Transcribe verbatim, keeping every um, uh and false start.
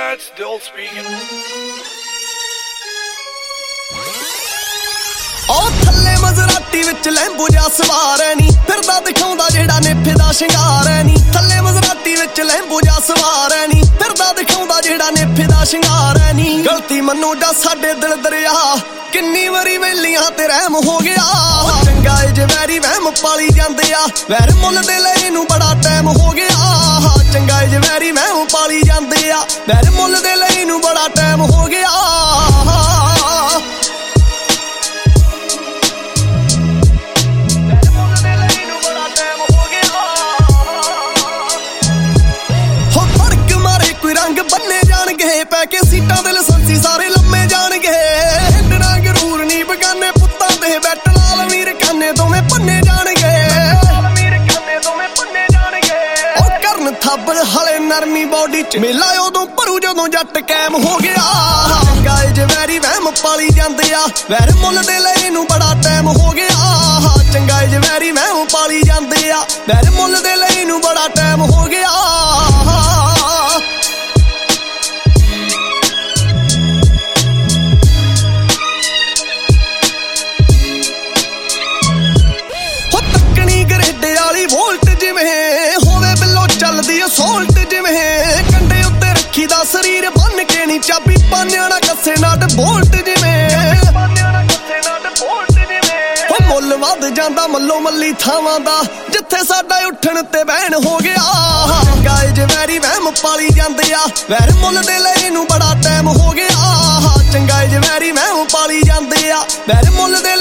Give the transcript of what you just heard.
That's still speaking. ਉਹ ਥੱਲੇ ਮਜ਼ਰਾਟੀ ਵਿੱਚ ਲੈਂਬੋ ਜਾ ਸਵਾਰ ਐ ਨੀ ਫਿਰਦਾ ਦਿਖਾਉਂਦਾ ਜਿਹੜਾ ਨੇਫੇ ਦਾ ਸ਼ਿੰਗਾਰ ਐ ਨੀ ਥੱਲੇ ਮਜ਼ਰਾਟੀ ਵਿੱਚ ਲੈਂਬੋ ਜਾ ਸਵਾਰ ਐ ਨੀ ਫਿਰਦਾ ਦਿਖਾਉਂਦਾ ਜਿਹੜਾ ਨੇਫੇ ਦਾ ਸ਼ਿੰਗਾਰ ਐ ਨੀ ਗਲਤੀ ਮੰਨੋ ਜਾਂ ਸਾਡੇ ਦਿਲ ਦਰਿਆ ਕਿੰਨੀ ਵਾਰੀ ਵੇਲੀਆਂ ਤੇ ਰਹਿਮ ਹੋ ਗਿਆ ਚੰਗਾ ਏ ਜੇ ਵੈਰੀ ਵਹਿਮ ਪਾਲੀ ਜਾਂਦੇ ਆ ਵੈਰ ਮੁੱਲ ਦੇ ਲਈ ਨੂੰ ਬੜਾ ਟਾਈਮ ਹੋ ਗਿਆ ਚੰਗਾ ਏ ਜੇ ਵੈਰੀ ਵਹਿਮ ਪਾਲੀ ਜਾਂਦੇ ਆ ਵੈਰ ਮੁੱਲ ਦੇ ਲਈ ਨੂੰ ਬੜਾ ਟਾਈਮ ਹੋ ਗਿਆ ਬੰਨੇ ਜਾਣਗੇ ਪੈ ਕੇ ਸੀਟਾਂ ਦੇ ਲਾਇਸੈਂਸੀ ਸਾਰੇ ਲੰਮੇ ਜਾਣਗੇ ਹਿੰਡਣਾ ਗਰੂਰ ਨਹੀਂ ਬਗਾਨੇ ਪੁੱਤਾਂ ਦੇ ਬੈਠ ਨਾਲ ਵੀਰ ਕਾਨੇ ਦੋਵੇਂ ਪੰਨੇ ਜਾਣਗੇ ਵੀਰ ਕਾਨੇ ਦੋਵੇਂ ਪੰਨੇ ਜਾਣਗੇ ਉਹ ਕਰਨ ਥੱਬਲ ਹਲੇ ਨਰਮੀ ਬੋਡੀ ਚ ਮੇਲਾ ਉਦੋਂ ਭਰੂ ਜਦੋਂ ਜੱਟ ਕੈਮ ਹੋ ਗਿਆ ਚੰਗਾ ਏ ਜੇ ਵੈਰੀ ਵਹਿਮ ਪਾਲੀ ਜਾਂਦੇ ਆ ਵੈਰ ਮੁੱਲ ਦੇ ਲਈ ਨੂੰ ਬੜਾ ਟਾਈਮ ਹੋ ਗਿਆ ਚੰਗਾ ਏ ਜੇ ਵੈਰੀ ਵਹਿਮ ਪਾਲੀ ਜਾਂਦੇ ਆ ਵੈਰ ਮੁੱਲ ਦੇ ਲਈ ਨੂੰ ਬੜਾ ਟਾਈਮ ਹੋ ਗਿਆ ਵੋਲਟ ਜਿਵੇਂ ਹੋਵੇ ਬਿੱਲੋ ਚੱਲਦੀ ਅਸੋਲਟ ਜਿਵੇਂ ਕੰਡੇ ਉੱਤੇ ਰੱਖੀ ਦਾ ਸਰੀਰ ਬੰਨ ਕੇ ਨੀ ਚਾਬੀ ਪਾਨਿਆ ਨਾ ਕੱਸੇ ਨਾਟ ਬੋਲਟ ਜਿਵੇਂ ਪਾਨਿਆ ਨਾ ਕੱਸੇ ਨਾਟ ਬੋਲਟ ਜਿਵੇਂ ਉਹ ਮੁੱਲ ਵੱਧ ਜਾਂਦਾ ਮੱਲੋ ਮੱਲੀ ਥਾਵਾਂ ਦਾ ਜਿੱਥੇ ਸਾਡਾ ਉੱਠਣ ਤੇ ਬਹਿਣ ਹੋ ਗਿਆ ਚੰਗਾ ਏ ਜੇ ਵੈਰੀ ਵਹਿਮ ਪਾਲੀ ਜਾਂਦੇ ਆ ਵੈਰ ਮੁੱਲ ਦੇ ਲਈ ਨੂੰ ਬੜਾ ਟਾਈਮ ਹੋ ਗਿਆ ਚੰਗਾ ਏ ਜੇ ਵੈਰੀ ਵਹਿਮ ਪਾਲੀ ਜਾਂਦੇ ਆ ਵੈਰ ਮੁੱਲ ਦੇ